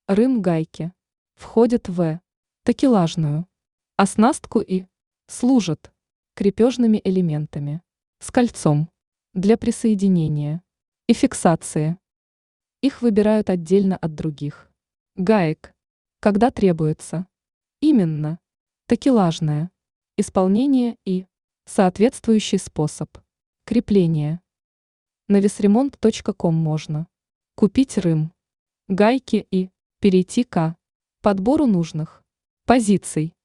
Рым-гайки входят в такелажную оснастку и служат крепежными элементами с кольцом для присоединения и фиксации. Их выбирают отдельно от других гаек, когда требуется именно такелажное исполнение и соответствующий способ крепления. На весремонт.ком можно купить рым, гайки и перейти к подбору нужных позиций.